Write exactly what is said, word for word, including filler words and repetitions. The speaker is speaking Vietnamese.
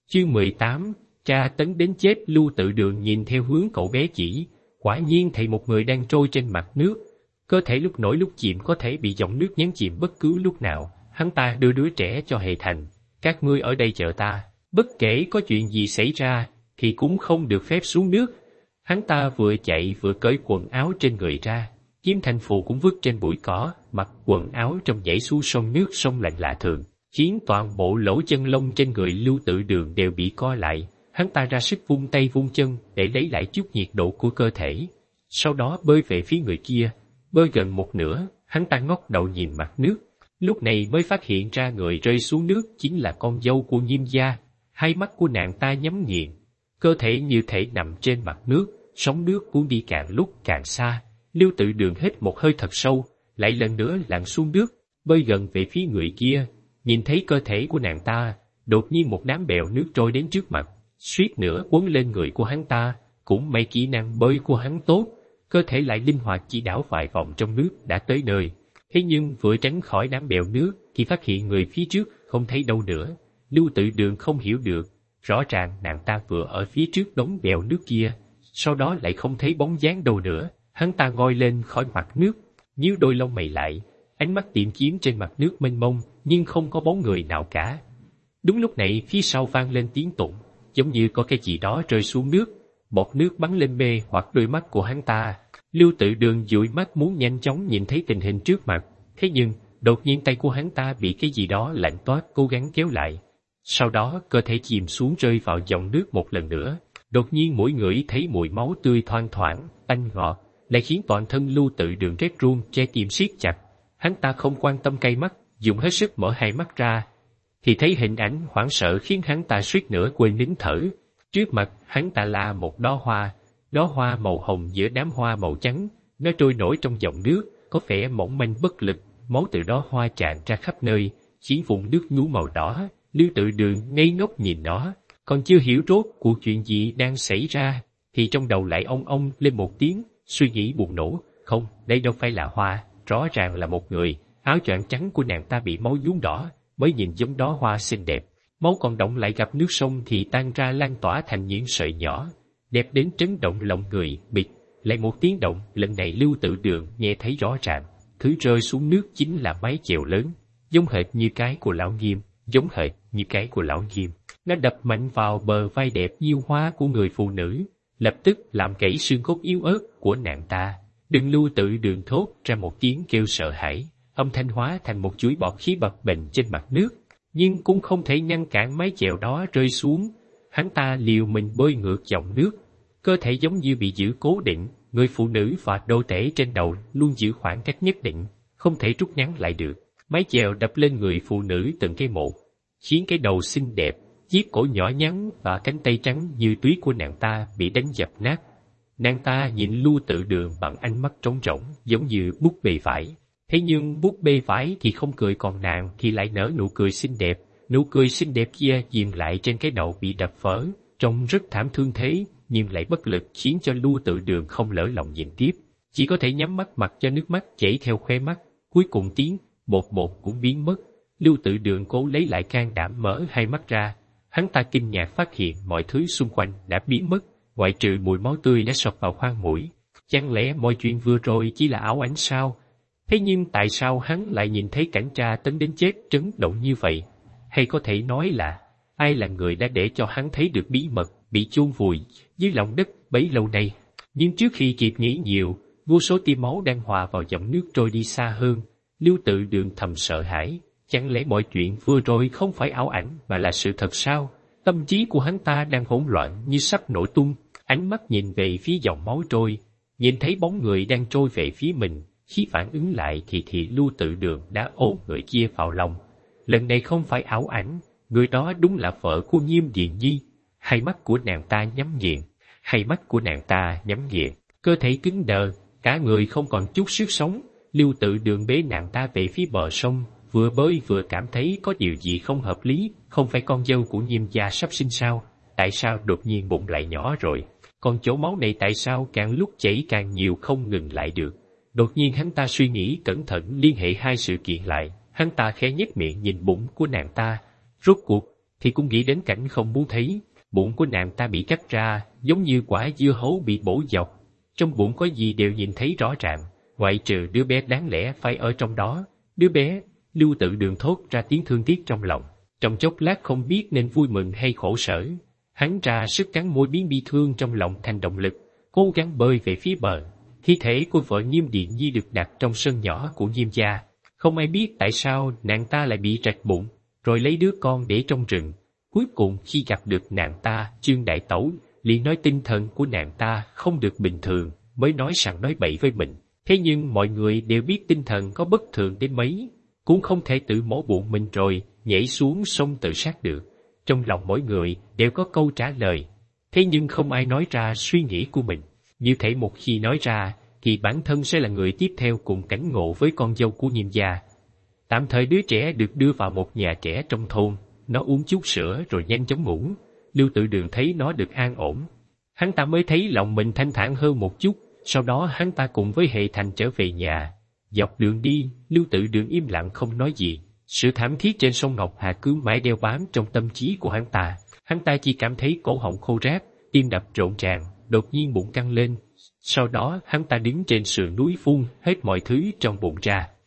Chương mười tám, tra tấn đến chết. Lưu Tự Đường nhìn theo hướng cậu bé chỉ, quả nhiên thấy một người đang trôi trên mặt nước, cơ thể lúc nổi lúc chìm, có thể bị dòng nước nhấn chìm bất cứ lúc nào. Hắn ta đưa đứa trẻ cho Hề Thành, các ngươi ở đây chờ ta, bất kể có chuyện gì xảy ra thì cũng không được phép xuống nước. Hắn ta vừa chạy vừa cởi quần áo trên người ra, Kiếm Thanh Phù cũng vứt trên bụi cỏ, mặc quần áo trong nhảy xuống sông, nước sông lạnh lạ thường, khiến toàn bộ lỗ chân lông trên người Lưu Tự Đường đều bị co lại. Hắn ta ra sức vung tay vung chân để lấy lại chút nhiệt độ của cơ thể, sau đó bơi về phía người kia. Bơi gần một nửa, hắn ta ngóc đầu nhìn mặt nước, lúc này mới phát hiện ra người rơi xuống nước chính là con dâu của Nghiêm gia. Hai mắt của nàng ta nhắm nghiền, cơ thể như thể nằm trên mặt nước, sóng nước cuốn đi càng lúc càng xa. Lưu Tự Đường hít một hơi thật sâu, lại lần nữa lặn xuống nước, bơi gần về phía người kia. Nhìn thấy cơ thể của nàng ta, đột nhiên một đám bèo nước trôi đến trước mặt, suýt nữa quấn lên người của hắn ta. Cũng may kỹ năng bơi của hắn tốt, cơ thể lại linh hoạt, chỉ đảo vài vòng trong nước đã tới nơi. Thế nhưng vừa tránh khỏi đám bèo nước thì phát hiện người phía trước không thấy đâu nữa. Lưu Tự Đường không hiểu được, rõ ràng nàng ta vừa ở phía trước đống bèo nước kia, sau đó lại không thấy bóng dáng đâu nữa. Hắn ta ngoi lên khỏi mặt nước, nhíu đôi lông mày lại, ánh mắt tìm kiếm trên mặt nước mênh mông, nhưng không có bóng người nào cả. Đúng lúc này phía sau vang lên tiếng tụng, giống như có cái gì đó rơi xuống nước. Bọt nước bắn lên mê hoặc đôi mắt của hắn ta. Lưu Tự Đường dụi mắt muốn nhanh chóng nhìn thấy tình hình trước mặt, thế nhưng đột nhiên tay của hắn ta bị cái gì đó lạnh toát cố gắng kéo lại. Sau đó cơ thể chìm xuống rơi vào dòng nước một lần nữa. Đột nhiên mỗi người thấy mùi máu tươi thoang thoảng, tanh ngọt, lại khiến toàn thân Lưu Tự Đường rét run, trái tim siết chặt. Hắn ta không quan tâm cay mắt, dùng hết sức mở hai mắt ra, thì thấy hình ảnh hoảng sợ khiến hắn ta suýt nữa quên nín thở. Trước mặt hắn ta là một đóa hoa, đóa hoa màu hồng giữa đám hoa màu trắng, nó trôi nổi trong dòng nước, có vẻ mỏng manh bất lực. Máu từ đóa hoa tràn ra khắp nơi, khiến vùng nước nhuốm màu đỏ. Lưu Tự Đường ngây ngốc nhìn nó, còn chưa hiểu rốt cuộc chuyện gì đang xảy ra, thì trong đầu lại ong ong lên một tiếng, suy nghĩ buồn nổ. Không, đây đâu phải là hoa, rõ ràng là một người. Áo choàng trắng của nàng ta bị máu nhuốm đỏ, mới nhìn giống đóa hoa xinh đẹp. Máu còn động lại gặp nước sông thì tan ra lan tỏa thành những sợi nhỏ, đẹp đến chấn động lòng người. Bịch, lại một tiếng động, lần này Lưu Tự Đường nghe thấy rõ ràng, thứ rơi xuống nước chính là mái chèo lớn, giống hệt như cái của lão Nghiêm, giống hệt như cái của lão Nghiêm. Nó đập mạnh vào bờ vai đẹp nhiêu hoa của người phụ nữ, lập tức làm gãy xương cốt yếu ớt của nàng ta. Đừng. Lưu Tự Đường thốt ra một tiếng kêu sợ hãi, âm thanh hóa thành một chuỗi bọt khí bập bềnh trên mặt nước, nhưng cũng không thể ngăn cản mái chèo đó rơi xuống. Hắn ta liều mình bơi ngược dòng nước, cơ thể giống như bị giữ cố định. Người phụ nữ và đô tể trên đầu luôn giữ khoảng cách nhất định, không thể rút ngắn lại được. Mái chèo đập lên người phụ nữ từng cái một, khiến cái đầu xinh đẹp, chiếc cổ nhỏ nhắn và cánh tay trắng như tuyết của nàng ta bị đánh dập nát. Nàng ta nhìn Lưu Tự Đường bằng ánh mắt trống rỗng, giống như búp bê vải. Thế nhưng búp bê vải thì không cười, còn nàng thì lại nở nụ cười xinh đẹp. Nụ cười xinh đẹp kia dừng lại trên cái đầu bị đập vỡ, trông rất thảm thương thế, nhưng lại bất lực, khiến cho Lưu Tự Đường không lỡ lòng nhìn tiếp, chỉ có thể nhắm mắt mặc cho nước mắt chảy theo khóe mắt. Cuối cùng tiếng bột bột cũng biến mất. Lưu Tự Đường cố lấy lại can đảm mở hai mắt ra. Hắn ta kinh ngạc phát hiện mọi thứ xung quanh đã biến mất, ngoại trừ mùi máu tươi đã sộc vào khoang mũi. Chẳng lẽ mọi chuyện vừa rồi chỉ là ảo ảnh sao? Thế nhưng tại sao hắn lại nhìn thấy cảnh tra tấn đến chết chấn động như vậy? Hay có thể nói là ai là người đã để cho hắn thấy được bí mật bị chôn vùi dưới lòng đất bấy lâu nay? Nhưng trước khi kịp nghĩ nhiều, vô số tia máu đang hòa vào dòng nước trôi đi xa hơn. Lưu Tự Đường thầm sợ hãi, chẳng lẽ mọi chuyện vừa rồi không phải ảo ảnh mà là sự thật sao? Tâm trí của hắn ta đang hỗn loạn như sắp nổ tung. Ánh mắt nhìn về phía dòng máu trôi, nhìn thấy bóng người đang trôi về phía mình. Khi phản ứng lại thì thì Lưu Tự Đường đã ôm người kia vào lòng. Lần này không phải ảo ảnh, người đó đúng là vợ của Nghiêm Điền Nhi. Hai mắt của nàng ta nhắm nghiền, hai mắt của nàng ta nhắm nghiền, cơ thể cứng đờ, cả người không còn chút sức sống. Lưu Tự Đường bế nàng ta về phía bờ sông, vừa bơi vừa cảm thấy có điều gì không hợp lý. Không phải con dâu của Nghiêm gia sắp sinh sao? Tại sao đột nhiên bụng lại nhỏ rồi? Còn chỗ máu này tại sao càng lúc chảy càng nhiều không ngừng lại được? Đột nhiên hắn ta suy nghĩ cẩn thận liên hệ hai sự kiện lại. Hắn ta khẽ nhếch miệng nhìn bụng của nàng ta. Rốt cuộc, thì cũng nghĩ đến cảnh không muốn thấy. Bụng của nàng ta bị cắt ra, giống như quả dưa hấu bị bổ dọc. Trong bụng có gì đều nhìn thấy rõ ràng, ngoại trừ đứa bé đáng lẽ phải ở trong đó. Đứa bé, Lưu Tự Đường thốt ra tiếng thương tiếc trong lòng. Trong chốc lát không biết nên vui mừng hay khổ sở. Hắn ra sức cắn môi biến bi thương trong lòng thành động lực, cố gắng bơi về phía bờ. Thi thể của vợ Nhiêm Điện Nhi được đặt trong sân nhỏ của Nhiêm gia. Không ai biết tại sao nàng ta lại bị rạch bụng, rồi lấy đứa con để trong rừng. Cuối cùng khi gặp được nàng ta, Trương Đại Tẩu liền nói tinh thần của nàng ta không được bình thường, mới nói sằng nói bậy với mình. Thế nhưng mọi người đều biết tinh thần có bất thường đến mấy, cũng không thể tự mổ bụng mình rồi nhảy xuống sông tự sát được. Trong lòng mỗi người đều có câu trả lời, thế nhưng không ai nói ra suy nghĩ của mình. Như thể một khi nói ra, thì bản thân sẽ là người tiếp theo cùng cảnh ngộ với con dâu của Nhiêm gia. Tạm thời đứa trẻ được đưa vào một nhà trẻ trong thôn, nó uống chút sữa rồi nhanh chóng ngủ. Lưu Tự Đường thấy nó được an ổn, hắn ta mới thấy lòng mình thanh thản hơn một chút. Sau đó hắn ta cùng với Hệ Thành trở về nhà. Dọc đường đi, Lưu Tự Đường im lặng không nói gì. Sự thảm thiết trên sông Ngọc Hà cứ mãi đeo bám trong tâm trí của hắn ta. Hắn ta chỉ cảm thấy cổ họng khô rát, tim đập rộn ràng, đột nhiên bụng căng lên. Sau đó hắn ta đứng trên sườn núi phun hết mọi thứ trong bụng ra.